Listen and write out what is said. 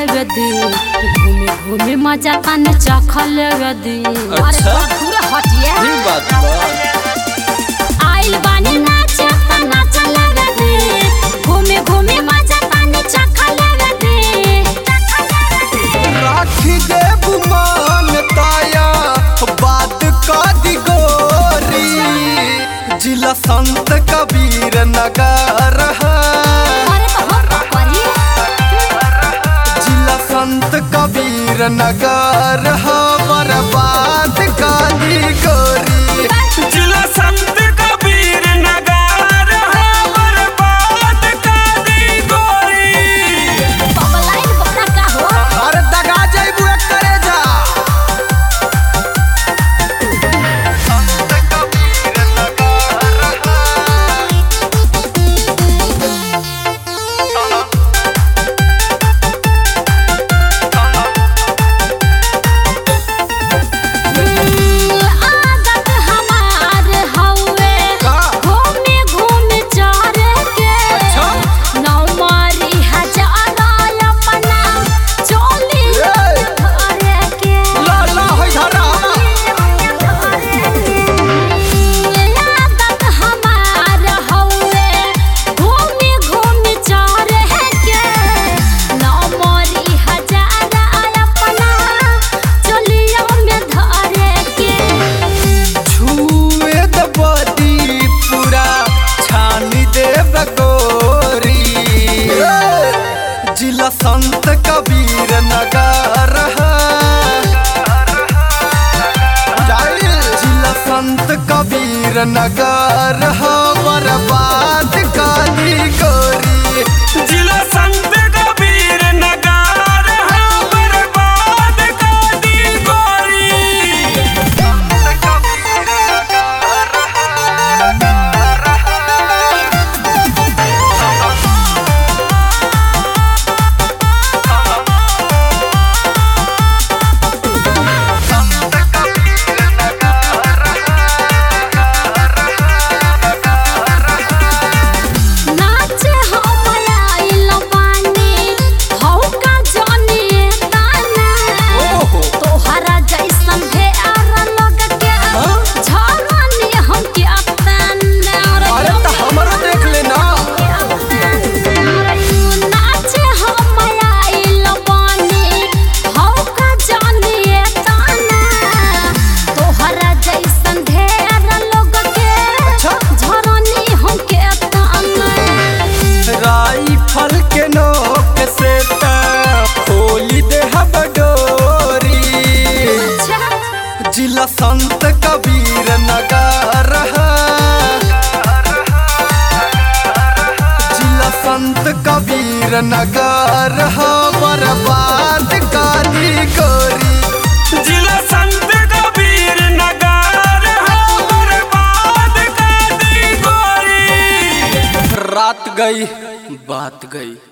लेवे दी घूमे घूमे मजा तन चखा लेवे दी। अच्छा पूरा हटिए ये बात बा। आइल बानी नाचे त नाच लेवे दी घूमे घूमे मजा तन चखा लेवे दी। राखी दे बुमान ताया बात का दी गोरी जिला संत कबीर नगर जिला संत कबीर नगर बर्बाद का दी गोरी जिला संत कबीर नगर बर्बाद का दी गोरी। अरे दगा जाइबू करे जा संत कबीर आदत हमार हवे घूमे घूमे चढ़े के नौमारी हजारा अपना चोली घरे के ला ला होई धरा आदत हमार हवे घूमे घूमे चढ़े के नौमारी हजारा अपना चोलिया में धरे के। छुए दबदी पूरा छानी देव गोरी जिला संत कबीर नगर जिला संत कबीर नगर बर्बाद का दी गोरी जिला संत कबीर नगर बर्बाद का दी गोरी। नाचे हम आइल बानी हौ का जानिए ताना तोहरा जैसन भेड़ लग के झरनी हम के अपना अरे तो हमरो देख लेना नाचे हम आइल बानी हौ का जानिए ताना तोहरा जैसन भेड़ लग के झरनी हम के अपना। राइफल के नोक से खोली दे हब डोरी जिला संत कबीर नगर जिला संत कबीर नगर बर्बाद का दी गोरी जिला संत कबीर नगर बर्बाद का दी गोरी। रात गई बात गई।